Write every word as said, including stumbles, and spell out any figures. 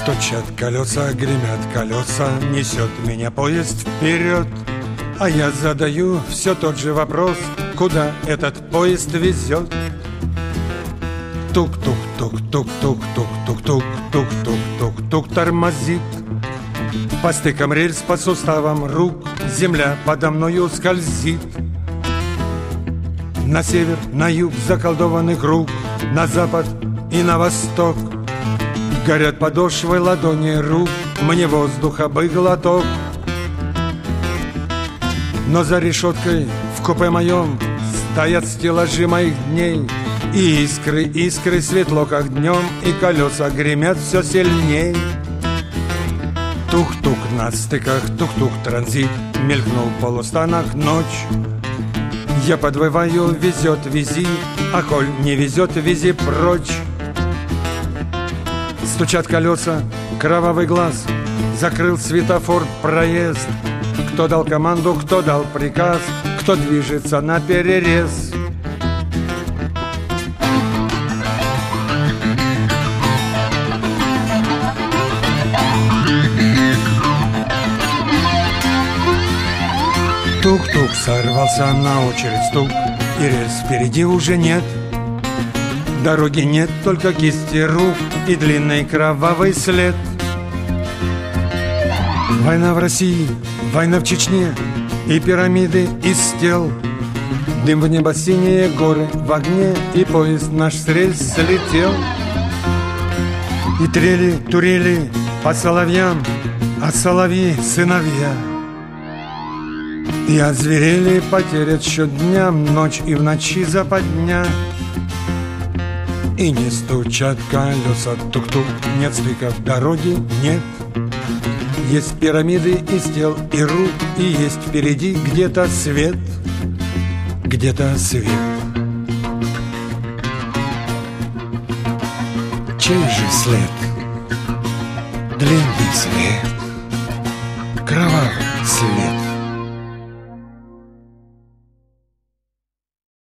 Стучат колеса, гремят колеса, несет меня поезд вперед. А я задаю все тот же вопрос: куда этот поезд везет? Тук-тук-тук-тук-тук-тук-тук-тук-тук-тук-тук тормозит. По стыкам рельс, по суставам рук земля подо мною скользит. На север, на юг заколдованный круг, на запад и на восток. Горят подошвы ладони рук, мне воздуха бы глоток. Но за решеткой в купе моем стоят стеллажи моих дней. И искры, искры светло, как днем, и колеса гремят все сильней. Тук-тук на стыках, тук-тук транзит, мелькнул в полустанах ночь. Я подвываю, везет, вези, а коль не везет, вези прочь. Стучат колеса, кровавый глаз закрыл светофор проезд. Кто дал команду, кто дал приказ, кто движется на перерез. Тук-тук сорвался на очередь стук, и рельс впереди уже нет. Дороги нет, только кисти рук и длинный кровавый след. Война в России, война в Чечне, и пирамиды из тел. Дым в небо, синие горы в огне, и поезд наш с рельс слетел. И трели, турели по соловьям, а соловьи сыновья. И озверели, потерят счет дням, ночь и в ночи западня. И не стучат колеса, тук-тук, нет стыков, дороги нет. Есть пирамиды из тел и рук, и есть впереди где-то свет, где-то свет. Чей же след?